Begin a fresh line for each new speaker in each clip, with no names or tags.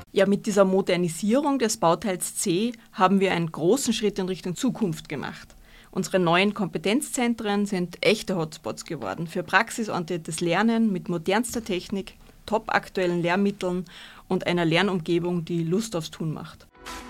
Ja, mit dieser Modernisierung des Bauteils C haben wir einen großen Schritt in Richtung Zukunft gemacht. Unsere neuen Kompetenzzentren sind echte Hotspots geworden für praxisorientiertes Lernen mit modernster Technik, topaktuellen Lehrmitteln und einer Lernumgebung, die Lust aufs Tun macht.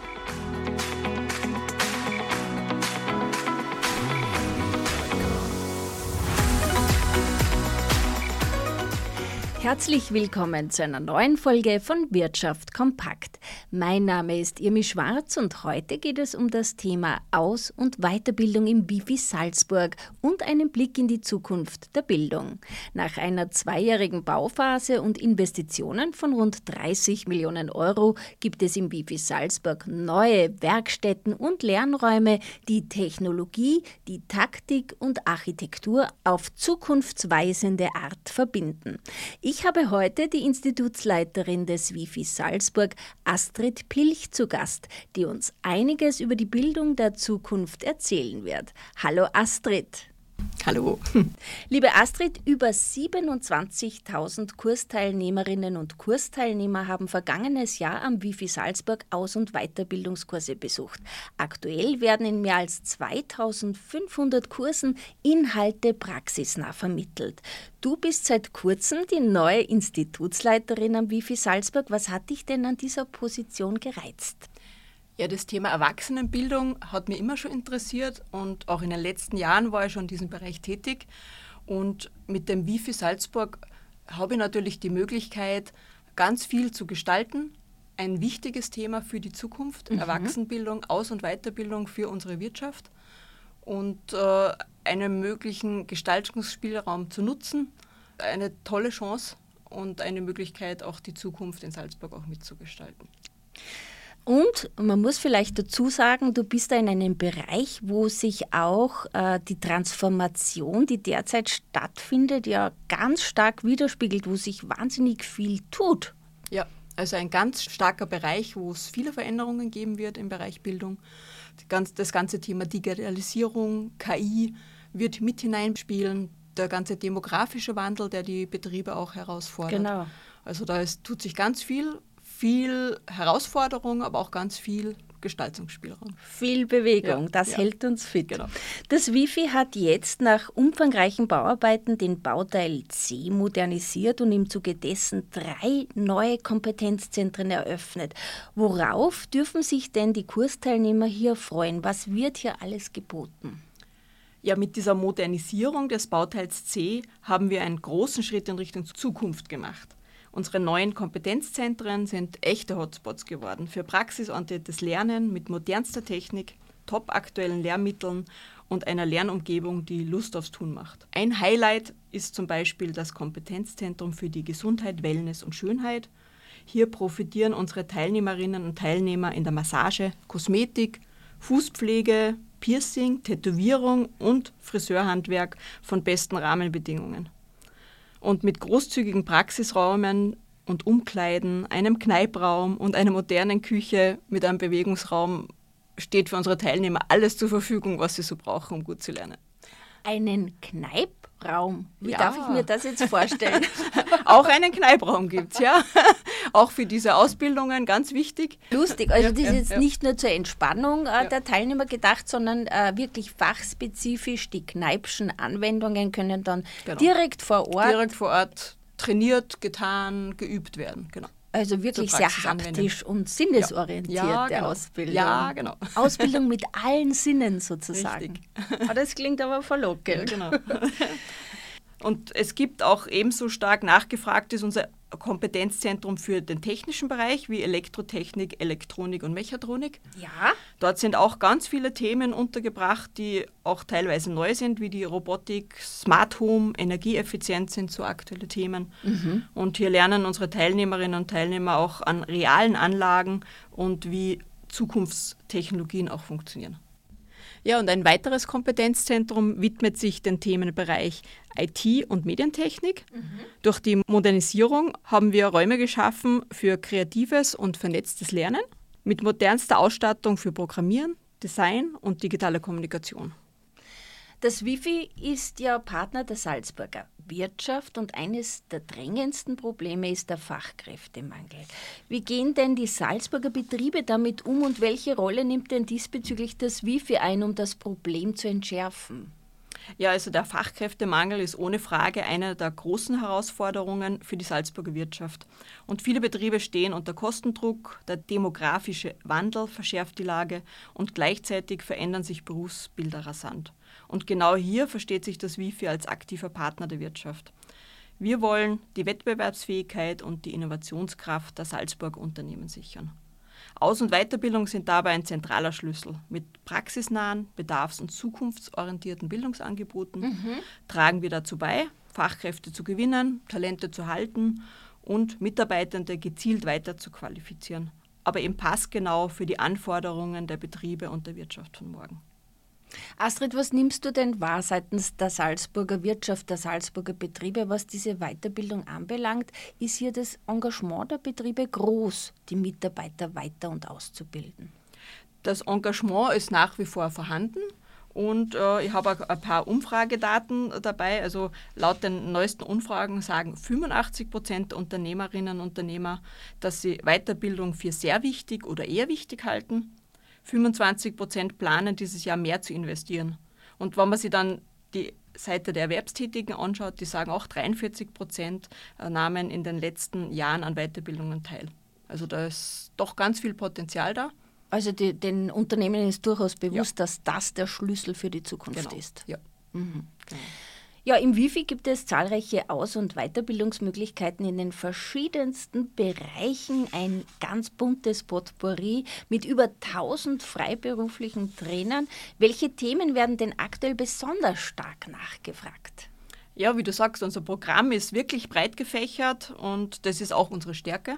Herzlich willkommen zu einer neuen Folge von Wirtschaft kompakt. Mein Name ist Irmi Schwarz und heute geht es um das Thema Aus- und Weiterbildung im Wifi Salzburg und einen Blick in die Zukunft der Bildung. Nach einer 2-jährigen Bauphase und Investitionen von rund 30 Millionen Euro gibt es im Wifi Salzburg neue Werkstätten und Lernräume, die Technologie, die Taktik und Architektur auf zukunftsweisende Art verbinden. Ich habe heute die Institutsleiterin des Wifi Salzburg, Astrid Pilch, zu Gast, die uns einiges über die Bildung der Zukunft erzählen wird. Hallo Astrid.
Hallo.
Liebe Astrid, über 27.000 Kursteilnehmerinnen und Kursteilnehmer haben vergangenes Jahr am Wifi Salzburg Aus- und Weiterbildungskurse besucht. Aktuell werden in mehr als 2.500 Kursen Inhalte praxisnah vermittelt. Du bist seit kurzem die neue Institutsleiterin am Wifi Salzburg. Was hat dich denn an dieser Position gereizt?
Ja, das Thema Erwachsenenbildung hat mich immer schon interessiert und auch in den letzten Jahren war ich schon in diesem Bereich tätig. Und mit dem Wifi Salzburg habe ich natürlich die Möglichkeit, ganz viel zu gestalten. Ein wichtiges Thema für die Zukunft, Erwachsenenbildung, Aus- und Weiterbildung für unsere Wirtschaft und einen möglichen Gestaltungsspielraum zu nutzen. Eine tolle Chance und eine Möglichkeit, auch die Zukunft in Salzburg auch mitzugestalten.
Und man muss vielleicht dazu sagen, du bist da in einem Bereich, wo sich auch die Transformation, die derzeit stattfindet, ja ganz stark widerspiegelt, wo sich wahnsinnig viel tut.
Ja, also ein ganz starker Bereich, wo es viele Veränderungen geben wird im Bereich Bildung. Das ganze Thema Digitalisierung, KI wird mit hineinspielen. Der ganze demografische Wandel, der die Betriebe auch herausfordert.
Genau.
Also tut sich ganz viel Herausforderung, aber auch ganz viel Gestaltungsspielraum.
Viel Bewegung, das hält uns fit. Genau. Das Wifi hat jetzt nach umfangreichen Bauarbeiten den Bauteil C modernisiert und im Zuge dessen 3 neue Kompetenzzentren eröffnet. Worauf dürfen sich denn die Kursteilnehmer hier freuen? Was wird hier alles geboten?
Ja, mit dieser Modernisierung des Bauteils C haben wir einen großen Schritt in Richtung Zukunft gemacht. Unsere neuen Kompetenzzentren sind echte Hotspots geworden für praxisorientiertes Lernen mit modernster Technik, topaktuellen Lehrmitteln und einer Lernumgebung, die Lust aufs Tun macht. Ein Highlight ist zum Beispiel das Kompetenzzentrum für die Gesundheit, Wellness und Schönheit. Hier profitieren unsere Teilnehmerinnen und Teilnehmer in der Massage, Kosmetik, Fußpflege, Piercing, Tätowierung und Friseurhandwerk von besten Rahmenbedingungen. Und mit großzügigen Praxisräumen und Umkleiden, einem Kneipraum und einer modernen Küche mit einem Bewegungsraum steht für unsere Teilnehmer alles zur Verfügung, was sie so brauchen, um gut zu lernen.
Einen Kneipraum? Wie darf ich mir das jetzt vorstellen?
Auch einen Kneipraum gibt es, ja. Auch für diese Ausbildungen, ganz wichtig.
Lustig, also das ist jetzt nicht nur zur Entspannung der Teilnehmer gedacht, sondern wirklich fachspezifisch. Die Kneipschen Anwendungen können dann direkt vor Ort
trainiert, getan, geübt werden, genau.
Also wirklich sehr haptisch und sinnesorientierte Ausbildung.
Ja, genau.
Ausbildung mit allen Sinnen sozusagen.
Richtig.
Aber das klingt aber verlockend.
Ja, genau. Und es gibt auch ebenso stark nachgefragt ist unser Kompetenzzentrum für den technischen Bereich wie Elektrotechnik, Elektronik und Mechatronik.
Ja.
Dort sind auch ganz viele Themen untergebracht, die auch teilweise neu sind, wie die Robotik, Smart Home, Energieeffizienz sind so aktuelle Themen. Und hier lernen unsere Teilnehmerinnen und Teilnehmer auch an realen Anlagen und wie Zukunftstechnologien auch funktionieren. Ja, und ein weiteres Kompetenzzentrum widmet sich dem Themenbereich IT und Medientechnik. Durch die Modernisierung haben wir Räume geschaffen für kreatives und vernetztes Lernen mit modernster Ausstattung für Programmieren, Design und digitale Kommunikation.
Das Wifi ist ja Partner der Salzburger Wirtschaft und eines der drängendsten Probleme ist der Fachkräftemangel. Wie gehen denn die Salzburger Betriebe damit um und welche Rolle nimmt denn diesbezüglich das Wifi ein, um das Problem zu entschärfen?
Ja, also der Fachkräftemangel ist ohne Frage eine der großen Herausforderungen für die Salzburger Wirtschaft. Und viele Betriebe stehen unter Kostendruck, der demografische Wandel verschärft die Lage und gleichzeitig verändern sich Berufsbilder rasant. Und genau hier versteht sich das Wifi als aktiver Partner der Wirtschaft. Wir wollen die Wettbewerbsfähigkeit und die Innovationskraft der Salzburger Unternehmen sichern. Aus- und Weiterbildung sind dabei ein zentraler Schlüssel. Mit praxisnahen, bedarfs- und zukunftsorientierten Bildungsangeboten tragen wir dazu bei, Fachkräfte zu gewinnen, Talente zu halten und Mitarbeitende gezielt weiter zu qualifizieren, aber eben passgenau für die Anforderungen der Betriebe und der Wirtschaft von morgen.
Astrid, was nimmst du denn wahr seitens der Salzburger Wirtschaft, der Salzburger Betriebe, was diese Weiterbildung anbelangt? Ist hier das Engagement der Betriebe groß, die Mitarbeiter weiter- und auszubilden?
Das Engagement ist nach wie vor vorhanden und ich habe auch ein paar Umfragedaten dabei. Also laut den neuesten Umfragen sagen 85% der Unternehmerinnen und Unternehmer, dass sie Weiterbildung für sehr wichtig oder eher wichtig halten. 25% planen dieses Jahr mehr zu investieren. Und wenn man sich dann die Seite der Erwerbstätigen anschaut, die sagen auch 43% nahmen in den letzten Jahren an Weiterbildungen teil. Also da ist doch ganz viel Potenzial da.
Also den Unternehmen ist durchaus bewusst, dass das der Schlüssel für die Zukunft ist.
Ja.
Mhm.
Genau.
Ja, im Wifi gibt es zahlreiche Aus- und Weiterbildungsmöglichkeiten in den verschiedensten Bereichen. Ein ganz buntes Potpourri mit über 1000 freiberuflichen Trainern. Welche Themen werden denn aktuell besonders stark nachgefragt?
Ja, wie du sagst, unser Programm ist wirklich breit gefächert und das ist auch unsere Stärke.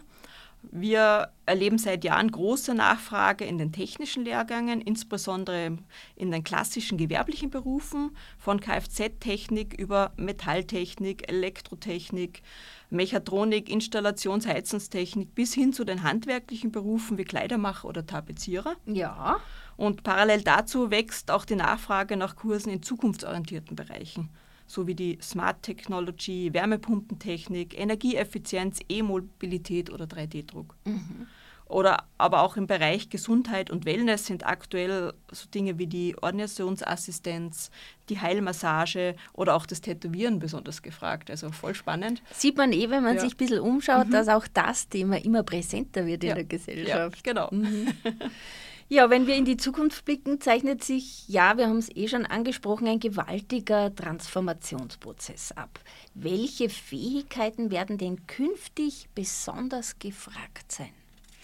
Wir erleben seit Jahren große Nachfrage in den technischen Lehrgängen, insbesondere in den klassischen gewerblichen Berufen, von Kfz-Technik über Metalltechnik, Elektrotechnik, Mechatronik, Installations-, Heizungstechnik bis hin zu den handwerklichen Berufen wie Kleidermacher oder Tapezierer.
Ja.
Und parallel dazu wächst auch die Nachfrage nach Kursen in zukunftsorientierten Bereichen, sowie die Smart Technology, Wärmepumpentechnik, Energieeffizienz, E-Mobilität oder 3D-Druck. Oder aber auch im Bereich Gesundheit und Wellness sind aktuell so Dinge wie die Ordinationsassistenz, die Heilmassage oder auch das Tätowieren besonders gefragt. Also voll spannend.
Sieht man wenn man
Ja.
sich ein bisschen umschaut, dass auch das Thema immer präsenter wird in
Ja.
der Gesellschaft.
Ja, genau.
Ja, wenn wir in die Zukunft blicken, zeichnet sich, ja, wir haben es schon angesprochen, ein gewaltiger Transformationsprozess ab. Welche Fähigkeiten werden denn künftig besonders gefragt sein?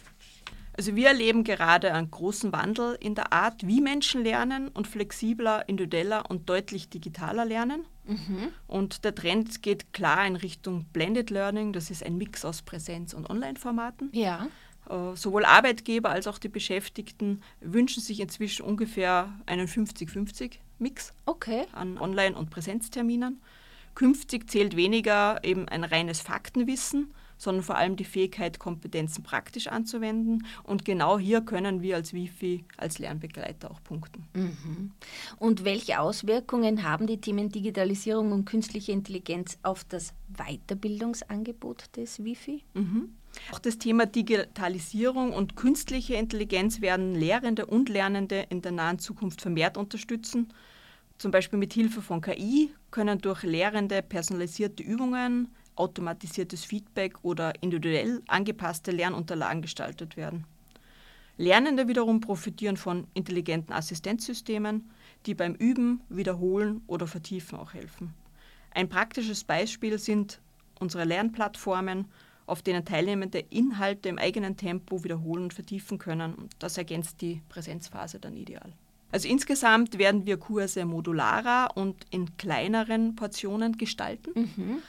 Also wir erleben gerade einen großen Wandel in der Art, wie Menschen lernen und flexibler, individueller und deutlich digitaler lernen. Und der Trend geht klar in Richtung Blended Learning, das ist ein Mix aus Präsenz- und Online-Formaten.
Ja.
Sowohl Arbeitgeber als auch die Beschäftigten wünschen sich inzwischen ungefähr einen 50-50-Mix
Okay.
an Online- und Präsenzterminen. Künftig zählt weniger eben ein reines Faktenwissen, sondern vor allem die Fähigkeit, Kompetenzen praktisch anzuwenden. Und genau hier können wir als Wifi, als Lernbegleiter auch punkten.
Und welche Auswirkungen haben die Themen Digitalisierung und künstliche Intelligenz auf das Weiterbildungsangebot des Wifi?
Auch das Thema Digitalisierung und künstliche Intelligenz werden Lehrende und Lernende in der nahen Zukunft vermehrt unterstützen. Zum Beispiel mit Hilfe von KI können durch Lehrende personalisierte Übungen, automatisiertes Feedback oder individuell angepasste Lernunterlagen gestaltet werden. Lernende wiederum profitieren von intelligenten Assistenzsystemen, die beim Üben, Wiederholen oder Vertiefen auch helfen. Ein praktisches Beispiel sind unsere Lernplattformen, auf denen Teilnehmende Inhalte im eigenen Tempo wiederholen und vertiefen können. Und das ergänzt die Präsenzphase dann ideal. Also insgesamt werden wir Kurse modularer und in kleineren Portionen gestalten.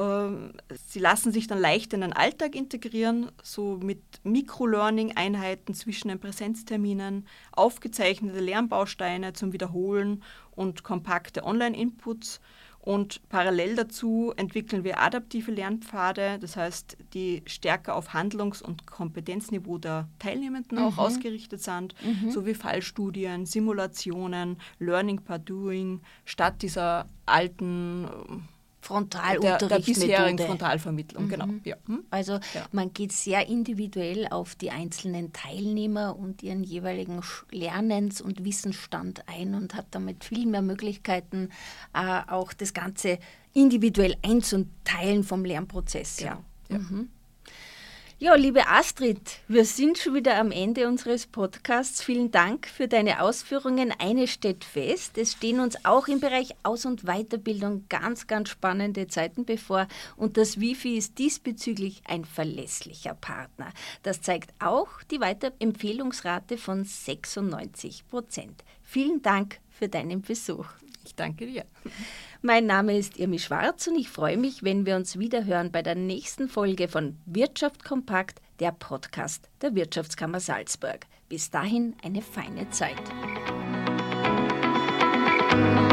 Sie lassen sich dann leicht in den Alltag integrieren, so mit Micro-Learning-Einheiten zwischen den Präsenzterminen, aufgezeichnete Lernbausteine zum Wiederholen und kompakte Online-Inputs. Und parallel dazu entwickeln wir adaptive Lernpfade, das heißt, die stärker auf Handlungs- und Kompetenzniveau der Teilnehmenden auch ausgerichtet sind, sowie Fallstudien, Simulationen, Learning by Doing, statt dieser alten der bisherigen Frontalvermittlung. Genau. Ja.
Also man geht sehr individuell auf die einzelnen Teilnehmer und ihren jeweiligen Lernens- und Wissensstand ein und hat damit viel mehr Möglichkeiten, auch das Ganze individuell einzuteilen vom Lernprozess.
Genau.
Ja. Ja, liebe Astrid, wir sind schon wieder am Ende unseres Podcasts. Vielen Dank für deine Ausführungen. Eines steht fest, es stehen uns auch im Bereich Aus- und Weiterbildung ganz, ganz spannende Zeiten bevor. Und das Wifi ist diesbezüglich ein verlässlicher Partner. Das zeigt auch die Weiterempfehlungsrate von 96%. Vielen Dank für deinen Besuch.
Ich danke dir.
Mein Name ist Irmi Schwarz und ich freue mich, wenn wir uns wieder hören bei der nächsten Folge von Wirtschaft kompakt, der Podcast der Wirtschaftskammer Salzburg. Bis dahin eine feine Zeit.